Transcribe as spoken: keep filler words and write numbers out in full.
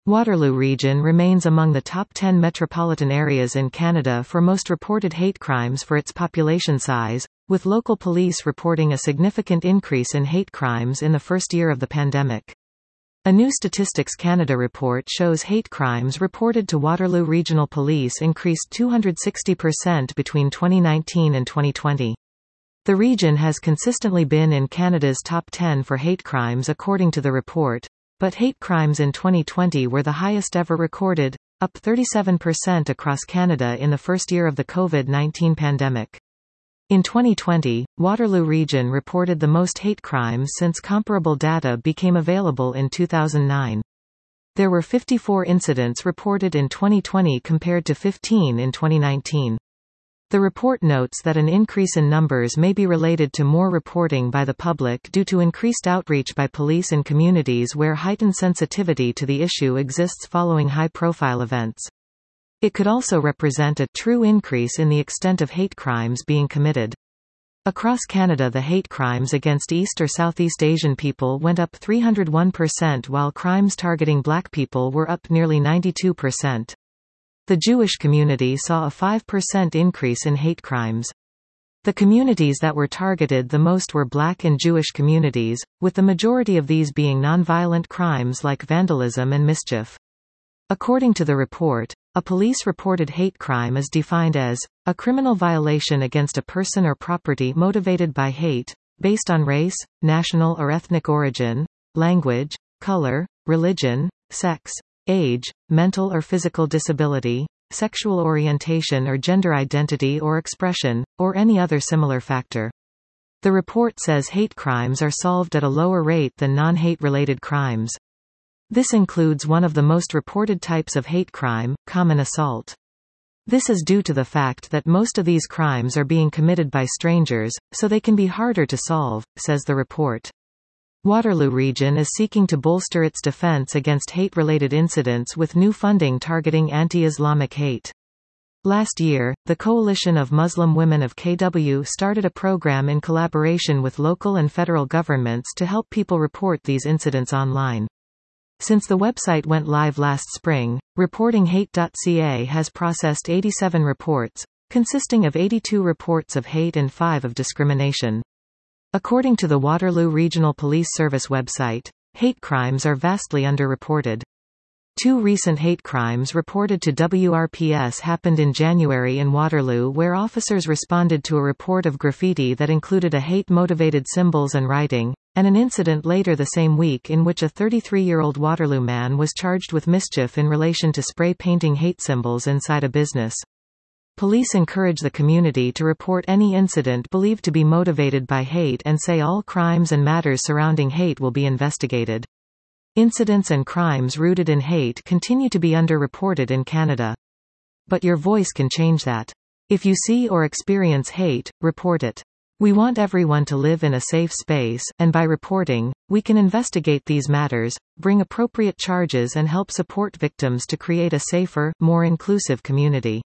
Waterloo Region remains among the top ten metropolitan areas in Canada for most reported hate crimes for its population size, with local police reporting a significant increase in hate crimes in the first year of the pandemic. A new Statistics Canada report shows hate crimes reported to Waterloo Regional Police increased two hundred sixty percent between twenty nineteen and twenty twenty. The region has consistently been in Canada's top ten for hate crimes according to the report, but hate crimes in twenty twenty were the highest ever recorded, up thirty-seven percent across Canada in the first year of the COVID nineteen pandemic. In twenty twenty, Waterloo Region reported the most hate crimes since comparable data became available in two thousand nine. There were fifty-four incidents reported in twenty twenty compared to fifteen in twenty nineteen. The report notes that an increase in numbers may be related to more reporting by the public due to increased outreach by police in communities where heightened sensitivity to the issue exists following high-profile events. It could also represent a true increase in the extent of hate crimes being committed. Across Canada, the hate crimes against East or Southeast Asian people went up three hundred one percent while crimes targeting Black people were up nearly ninety-two percent. The Jewish community saw a five percent increase in hate crimes. The communities that were targeted the most were Black and Jewish communities, with the majority of these being nonviolent crimes like vandalism and mischief. According to the report, a police-reported hate crime is defined as a criminal violation against a person or property motivated by hate, based on race, national or ethnic origin, language, color, religion, sex, age, mental or physical disability, sexual orientation or gender identity or expression, or any other similar factor. The report says hate crimes are solved at a lower rate than non-hate-related crimes. This includes one of the most reported types of hate crime, common assault. This is due to the fact that most of these crimes are being committed by strangers, so they can be harder to solve, says the report. Waterloo Region is seeking to bolster its defense against hate-related incidents with new funding targeting anti-Islamic hate. Last year, the Coalition of Muslim Women of K W started a program in collaboration with local and federal governments to help people report these incidents online. Since the website went live last spring, reporting hate dot c a has processed eighty-seven reports, consisting of eighty-two reports of hate and five of discrimination. According to the Waterloo Regional Police Service website, hate crimes are vastly underreported. Two recent hate crimes reported to W R P S happened in January in Waterloo, where officers responded to a report of graffiti that included a hate-motivated symbols and writing, and an incident later the same week in which a thirty-three-year-old Waterloo man was charged with mischief in relation to spray painting hate symbols inside a business. Police encourage the community to report any incident believed to be motivated by hate and say all crimes and matters surrounding hate will be investigated. Incidents and crimes rooted in hate continue to be underreported in Canada. But your voice can change that. If you see or experience hate, report it. We want everyone to live in a safe space, and by reporting, we can investigate these matters, bring appropriate charges and help support victims to create a safer, more inclusive community.